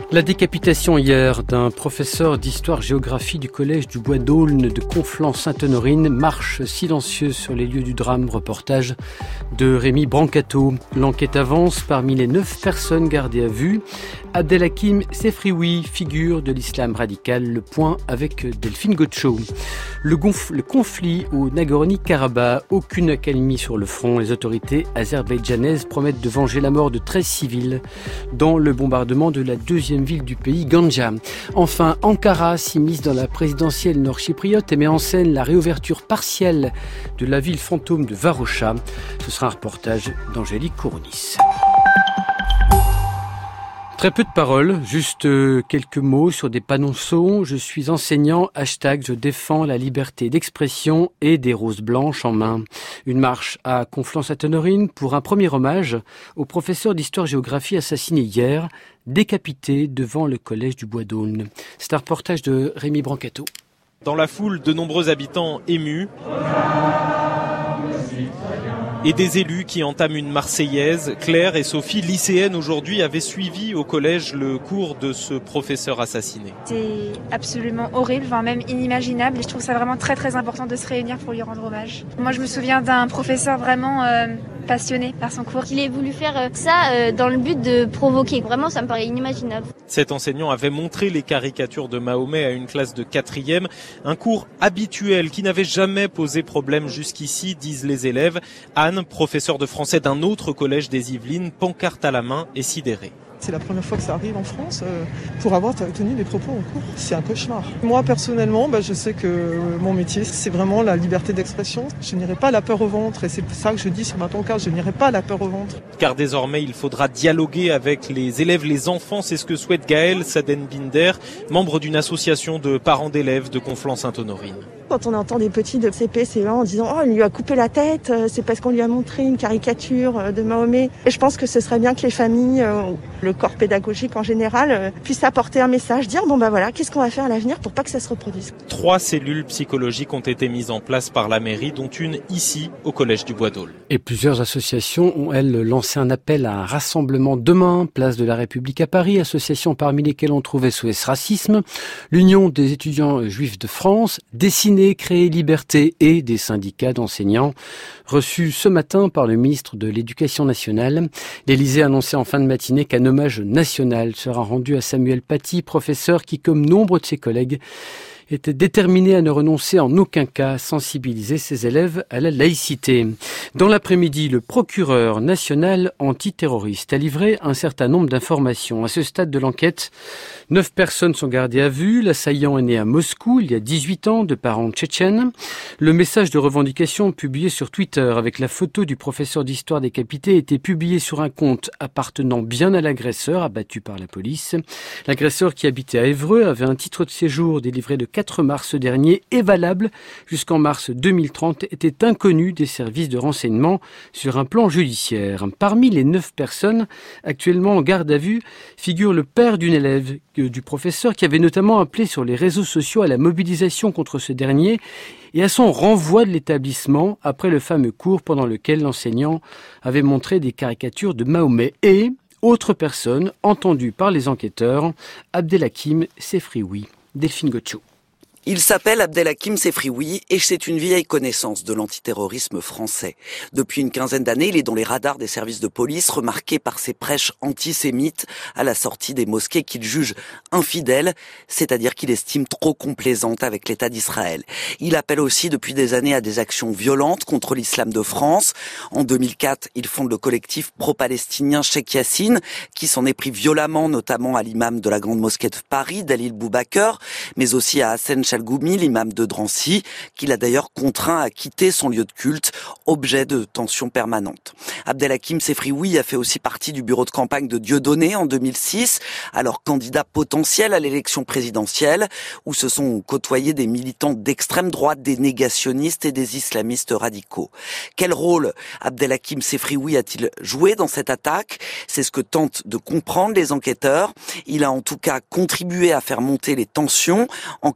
La décapitation hier d'un professeur d'histoire-géographie du collège du Bois d'Aulne de Conflans-Sainte-Honorine, marche silencieuse sur les lieux du drame, reportage de Rémi Brancato. L'enquête avance. Parmi les 9 personnes gardées à vue, Abdelhakim Sefrioui, figure de l'islam radical. Le point avec Delphine Gotcho. Le conflit au Nagorno-Karabakh, aucune accalmie sur le front. Les autorités azerbaïdjanaises promettent de venger la mort de 13 civils dans le bombardement de la deuxième ville du pays, Ganja. Enfin, Ankara s'immisce dans la présidentielle nord-chypriote et met en scène la réouverture partielle de la ville fantôme de Varosha. Ce sera un reportage d'Angélique Kourounis. Très peu de paroles, juste quelques mots sur des panonceaux. Je suis enseignant, #je défends la liberté d'expression et des roses blanches en main. Une marche à Conflans-Sainte-Honorine pour un premier hommage au professeur d'histoire-géographie assassiné hier, décapité devant le collège du Bois d'Aulne. C'est un reportage de Rémi Brancato. Dans la foule, de nombreux habitants émus et des élus qui entament une Marseillaise. Claire et Sophie, lycéennes aujourd'hui, avaient suivi au collège le cours de ce professeur assassiné. C'est absolument horrible, voire même inimaginable, et je trouve ça vraiment très très important de se réunir pour lui rendre hommage. Moi je me souviens d'un professeur vraiment passionné par son cours. Il ait voulu faire ça dans le but de provoquer. Vraiment, ça me paraît inimaginable. Cet enseignant avait montré les caricatures de Mahomet à une classe de 4e. Un cours habituel qui n'avait jamais posé problème jusqu'ici, disent les élèves. Anne, professeure de français d'un autre collège des Yvelines, pancarte à la main et sidérée. C'est la première fois que ça arrive en France pour avoir tenu des propos en cours. C'est un cauchemar. Moi, personnellement, je sais que mon métier, c'est vraiment la liberté d'expression. Je n'irai pas la peur au ventre et c'est pour ça que je dis sur ma pancarte, je n'irai pas la peur au ventre. Car désormais, il faudra dialoguer avec les élèves, les enfants. C'est ce que souhaite Gaël Saden-Binder, membre d'une association de parents d'élèves de Conflans-Sainte-Honorine. Quand on entend des petits de CP, CE1 en disant « Oh, il lui a coupé la tête, c'est parce qu'on lui a montré une caricature de Mahomet ». Et je pense que ce serait bien que les familles, le corps pédagogique en général, puissent apporter un message, dire « Bon voilà, qu'est-ce qu'on va faire à l'avenir pour pas que ça se reproduise ». 3 cellules psychologiques ont été mises en place par la mairie, dont une ici, au collège du Bois d'Aulne. Et plusieurs associations ont, elles, lancé un appel à un rassemblement demain, place de la République à Paris, associations parmi lesquelles on trouve SOS Racisme, l'Union des étudiants juifs de France, Dessiner, Créer Liberté et des syndicats d'enseignants reçus ce matin par le ministre de l'Éducation nationale. L'Élysée a annoncé en fin de matinée qu'un hommage national sera rendu à Samuel Paty, professeur qui, comme nombre de ses collègues, était déterminé à ne renoncer en aucun cas à sensibiliser ses élèves à la laïcité. Dans l'après-midi, le procureur national antiterroriste a livré un certain nombre d'informations. À ce stade de l'enquête, 9 personnes sont gardées à vue. L'assaillant est né à Moscou il y a 18 ans, de parents tchétchènes. Le message de revendication publié sur Twitter avec la photo du professeur d'histoire décapité a été publié sur un compte appartenant bien à l'agresseur, abattu par la police. L'agresseur, qui habitait à Évreux, avait un titre de séjour délivré de 4 mars dernier et valable jusqu'en mars 2030, était inconnu des services de renseignement sur un plan judiciaire. Parmi les 9 personnes actuellement en garde à vue figure le père d'une élève du professeur, qui avait notamment appelé sur les réseaux sociaux à la mobilisation contre ce dernier et à son renvoi de l'établissement après le fameux cours pendant lequel l'enseignant avait montré des caricatures de Mahomet. Et autre personne entendue par les enquêteurs, Abdelhakim Sefrioui. Delphine Gotcho. Il s'appelle Abdelhakim Sefrioui et c'est une vieille connaissance de l'antiterrorisme français. Depuis une quinzaine d'années, il est dans les radars des services de police, remarqué par ses prêches antisémites à la sortie des mosquées qu'il juge infidèles, c'est-à-dire qu'il estime trop complaisantes avec l'État d'Israël. Il appelle aussi depuis des années à des actions violentes contre l'islam de France. En 2004, il fonde le collectif pro-palestinien Cheikh Yassine, qui s'en est pris violemment, notamment à l'imam de la Grande Mosquée de Paris, Dalil Boubaker, mais aussi à Hassan Chalgoumi, l'imam de Drancy, qu'il a d'ailleurs contraint à quitter son lieu de culte, objet de tensions permanentes. Abdelhakim Sefrioui a fait aussi partie du bureau de campagne de Dieudonné en 2006, alors candidat potentiel à l'élection présidentielle, où se sont côtoyés des militants d'extrême droite, des négationnistes et des islamistes radicaux. Quel rôle Abdelhakim Sefrioui a-t-il joué dans cette attaque ? C'est ce que tentent de comprendre les enquêteurs. Il a en tout cas contribué à faire monter les tensions en qualifiant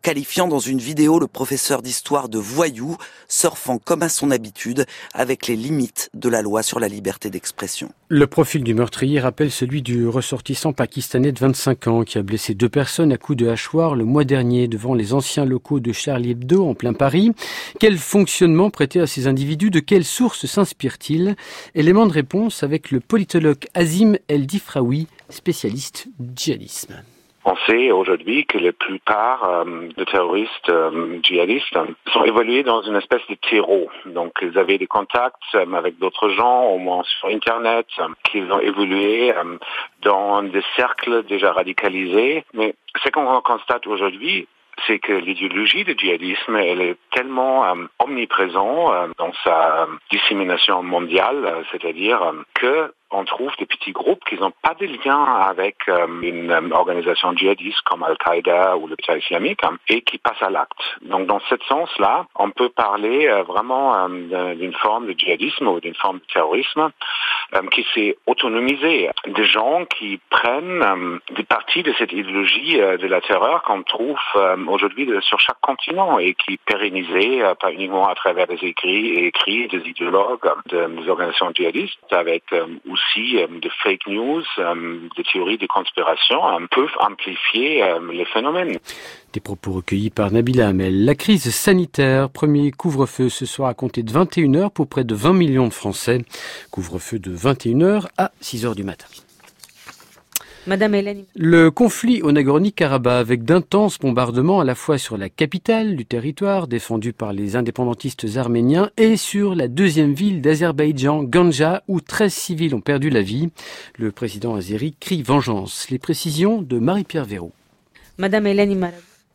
dans une vidéo le professeur d'histoire de voyous, surfant comme à son habitude avec les limites de la loi sur la liberté d'expression. Le profil du meurtrier rappelle celui du ressortissant pakistanais de 25 ans qui a blessé 2 personnes à coups de hachoir le mois dernier devant les anciens locaux de Charlie Hebdo en plein Paris. Quel fonctionnement prêter à ces individus? De quelles sources s'inspire-t-il? Élément de réponse avec le politologue Azim El Difraoui, spécialiste du djihadisme. On sait aujourd'hui que la plupart des terroristes djihadistes sont évolués dans une espèce de terreau. Donc, ils avaient des contacts avec d'autres gens, au moins sur Internet, qu'ils ont évolué dans des cercles déjà radicalisés. Mais ce qu'on constate aujourd'hui, c'est que l'idéologie du djihadisme, elle est tellement omniprésente dans sa dissémination mondiale, c'est-à-dire que on trouve des petits groupes qui n'ont pas de lien avec une organisation djihadiste comme Al-Qaïda ou l'État islamique et qui passent à l'acte. Donc dans ce sens-là, on peut parler vraiment d'une forme de djihadisme ou d'une forme de terrorisme qui s'est autonomisée. Des gens qui prennent des parties de cette idéologie de la terreur qu'on trouve aujourd'hui sur chaque continent et qui est pérennisée pas uniquement à travers des écrits des idéologues des organisations djihadistes avec aussi de fake news, des théories de conspiration peuvent amplifier les phénomènes. Des propos recueillis par Nabila Hamel. La crise sanitaire, premier couvre-feu ce soir à compter de 21h pour près de 20 millions de Français. Couvre-feu de 21h à 6h du matin. Madame Hélène. Le conflit au Nagorno-Karabakh avec d'intenses bombardements à la fois sur la capitale du territoire défendue par les indépendantistes arméniens et sur la deuxième ville d'Azerbaïdjan, Ganja, où 13 civils ont perdu la vie. Le président azéri crie vengeance. Les précisions de Marie-Pierre Véraud. Madame Hélène Imaragou.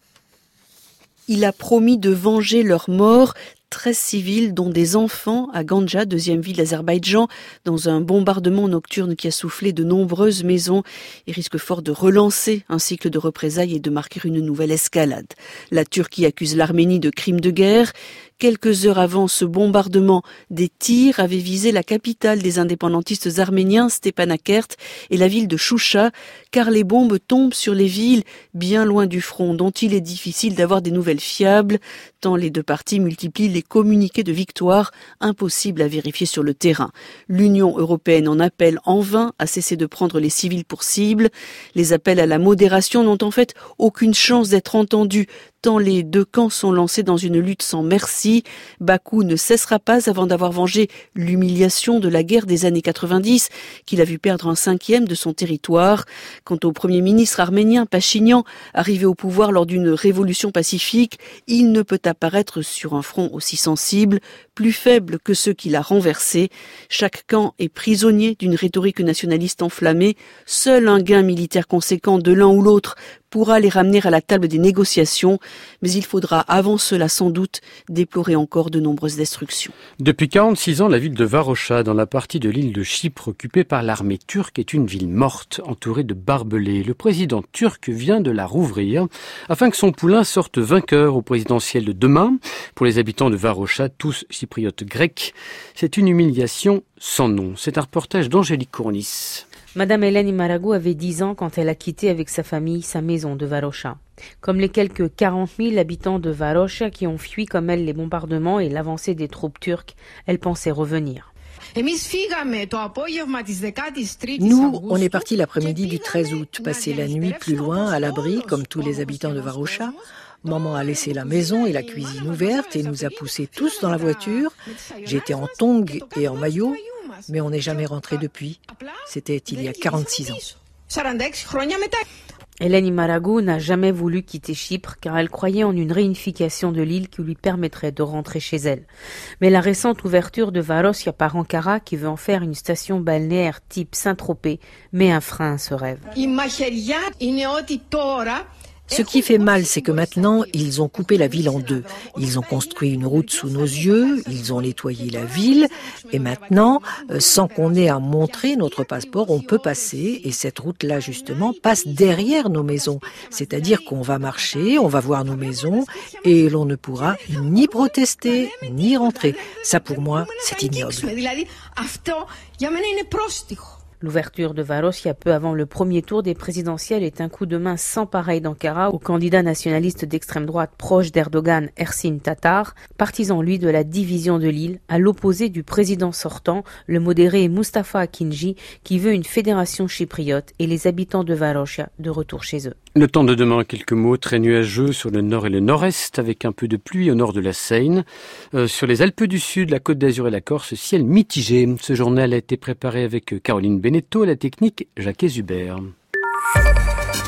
Il a promis de venger leurs morts. 13 civils, dont des enfants, à Ganja, deuxième ville d'Azerbaïdjan, dans un bombardement nocturne qui a soufflé de nombreuses maisons et risque fort de relancer un cycle de représailles et de marquer une nouvelle escalade. La Turquie accuse l'Arménie de crimes de guerre. Quelques heures avant ce bombardement, des tirs avaient visé la capitale des indépendantistes arméniens, Stepanakert, et la ville de Choucha, car les bombes tombent sur les villes bien loin du front, dont il est difficile d'avoir des nouvelles fiables, tant les deux parties multiplient les communiqués de victoire, impossibles à vérifier sur le terrain. L'Union européenne en appelle en vain à cesser de prendre les civils pour cible. Les appels à la modération n'ont en fait aucune chance d'être entendus, tant les deux camps sont lancés dans une lutte sans merci. Bakou ne cessera pas avant d'avoir vengé l'humiliation de la guerre des années 90, qu'il a vu perdre 1/5 de son territoire. Quant au Premier ministre arménien Pachinian, arrivé au pouvoir lors d'une révolution pacifique, il ne peut apparaître sur un front aussi sensible, plus faible que ceux qu'il a renversés. Chaque camp est prisonnier d'une rhétorique nationaliste enflammée. Seul un gain militaire conséquent de l'un ou l'autre pourra les ramener à la table des négociations, mais il faudra avant cela sans doute déplorer encore de nombreuses destructions. Depuis 46 ans, la ville de Varosha, dans la partie de l'île de Chypre occupée par l'armée turque, est une ville morte, entourée de barbelés. Le président turc vient de la rouvrir afin que son poulain sorte vainqueur au présidentiel de demain. Pour les habitants de Varosha, tous chypriotes grecs, c'est une humiliation sans nom. C'est un reportage d'Angélique Cournis. Madame Hélène Imaragou avait 10 ans quand elle a quitté avec sa famille sa maison de Varosha. Comme les quelques 40 000 habitants de Varosha qui ont fui comme elle les bombardements et l'avancée des troupes turques, elle pensait revenir. Nous, on est partis l'après-midi du 13 août, passer la nuit plus loin, à l'abri, comme tous les habitants de Varosha. Maman a laissé la maison et la cuisine ouverte et nous a poussés tous dans la voiture. J'étais en tongs et en maillot, mais on n'est jamais rentré depuis. C'était il y a 46 ans. Hélène Imaragou n'a jamais voulu quitter Chypre car elle croyait en une réunification de l'île qui lui permettrait de rentrer chez elle. Mais la récente ouverture de Varosha par Ankara, qui veut en faire une station balnéaire type Saint-Tropez, met un frein à ce rêve. Ce qui fait mal, c'est que maintenant, ils ont coupé la ville en deux. Ils ont construit une route sous nos yeux, ils ont nettoyé la ville, et maintenant, sans qu'on ait à montrer notre passeport, on peut passer, et cette route-là, justement, passe derrière nos maisons. C'est-à-dire qu'on va marcher, on va voir nos maisons, et l'on ne pourra ni protester, ni rentrer. Ça, pour moi, c'est ignoble. L'ouverture de Varossia peu avant le premier tour des présidentielles est un coup de main sans pareil d'Ankara au candidat nationaliste d'extrême droite proche d'Erdogan, Ersin Tatar, partisan lui de la division de l'île, à l'opposé du président sortant, le modéré Mustafa Akinci, qui veut une fédération chypriote et les habitants de Varossia de retour chez eux. Le temps de demain, quelques mots, très nuageux sur le nord et le nord-est, avec un peu de pluie au nord de la Seine. Sur les Alpes du Sud, la Côte d'Azur et la Corse, ciel mitigé. Ce journal a été préparé avec Caroline Beneteau, la technique Jacques Hubert.